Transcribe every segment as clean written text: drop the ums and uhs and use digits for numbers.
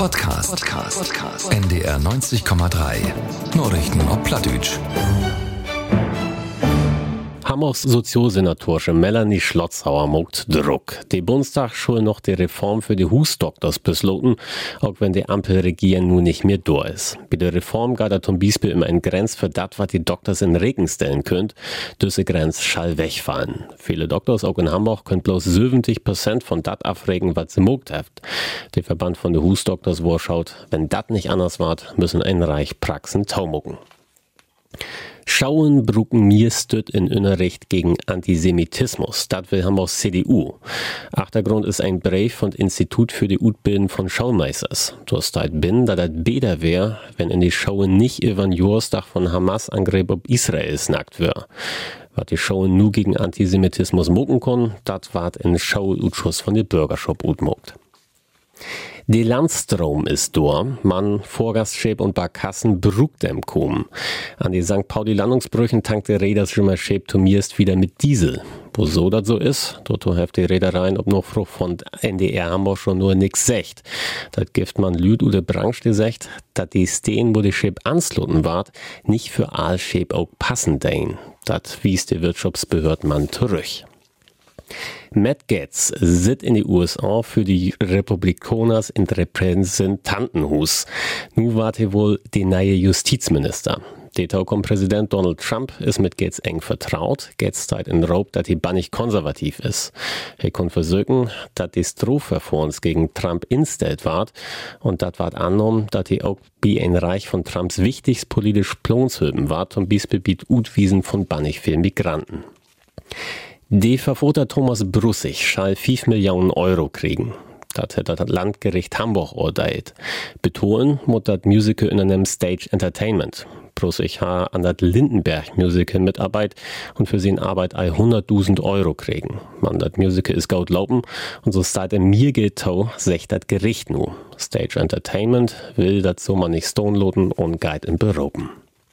Podcast. NDR 90,3. Nachrichten auf Plattdeutsch. Hamburgs Sozialsenatorin Melanie Schlotzhauer macht Druck. Die Bundestag soll noch die Reform für die Husdoktors beschlossen, auch wenn die Ampelregierung nun nicht mehr da ist. Bei der Reform geht es zum Beispiel immer eine Grenze für das, was die Doktors in Regen stellen könnt. Diese Grenze schall wegfallen. Viele Doktors, auch in Hamburg, können bloß 70% von das afregen, was sie mogt habt. Der Verband von den Husdoktors vorschaut, wenn das nicht anders war, müssen ein Reich Praxen taumucken. Schauen brucken mir stüt in Unterricht gegen Antisemitismus. Das will Hamburgs CDU. Achtergrund ist ein Brief von Institut für die Utbildung von Schaumeisters. Das steht bin, da das besser wäre, wenn in die Schauen nicht über den Jahrestag von Hamas-Angriff auf Israel snackt wär. Was die Schauen nur gegen Antisemitismus mucken können, das ward in Schauausschuss von der Bürgerschaft utmogt. Die Landstrom ist da. Man, Vorgastschäb und Barkassen brugt dem Kum. An die St. Pauli-Landungsbrüchen tankt der Räderschimmer-Schäb zumindest wieder mit Diesel. Wo so das so ist, dort heft die Reedereien ob noch Frucht von NDR Hamburg schon nur nix secht. Das gibt man Lüd oder Branche gesagt, dass die Steen, wo die Schäb ansloten ward, nicht für all Schäb auch passen dein. Das wies die Wirtschaftsbehördenmann zurück. Matt Gaetz sitzt in die USA für die Republikaners in Repräsentantenhus. Nu wart er wohl der neue Justizminister. Der Präsident Donald Trump ist mit Gaetz eng vertraut. Gaetz teilt in Raub, dass er bannig konservativ ist. Er kann versuchen, dass die Strafverfahrens gegen Trump instellt ward und das ward angenommen, dass er auch bei ein Reich von Trumps wichtigst politisch Plonshöben ward, zum Beispiel bei Utwiesen von bannig viel Migranten. Der Verfoter Thomas Brussig schall 5 Millionen Euro kriegen. Das hat das Landgericht Hamburg urteilt. Betonen muss das Musical in einem Stage Entertainment. Brussig hat an das Lindenberg Musical mitarbeitet und für seine Arbeit 100.000 Euro kriegen. Man, das Musical ist gut laufen und so steht in mir Giltau, sagt das Gericht nu. Stage Entertainment will das so man nicht stonloten und geht in Beroben.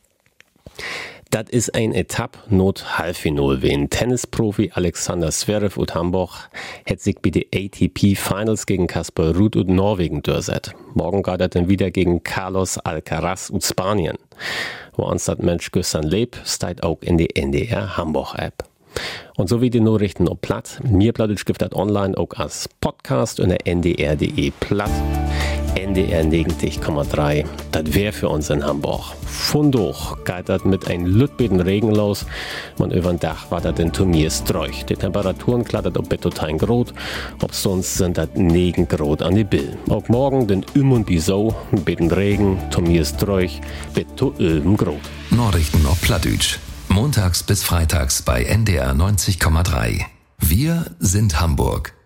Das ist ein Etapp not Halbfinal wen. Tennisprofi Alexander Zverev ut Hamburg hat sich bei den ATP Finals gegen Kasper Ruud ut Norwegen durchset. Morgen geht er dann wieder gegen Carlos Alcaraz ut Spanien. Wo uns das Mensch gestern lebt, steht auch in die NDR Hamburg App. Und so wie die Nachrichten auf Platt, mir Plattdeutsch gibt das online auch als Podcast unter ndr.de Platt. NDR 90,3, das wär für uns in Hamburg. Von doch geht das mit ein lütbeten Regen los. Man übern Dach war das in Turnier streuch. Die Temperaturen klattert ob total grot. Ob sonst sind das 9 Grad an die Bill. Auch morgen den und Bisau, beten Regen, Turnier streuch, bis zu 11 Grad. Nachrichten auf Plattdeutsch. Montags bis freitags bei NDR 90,3. Wir sind Hamburg.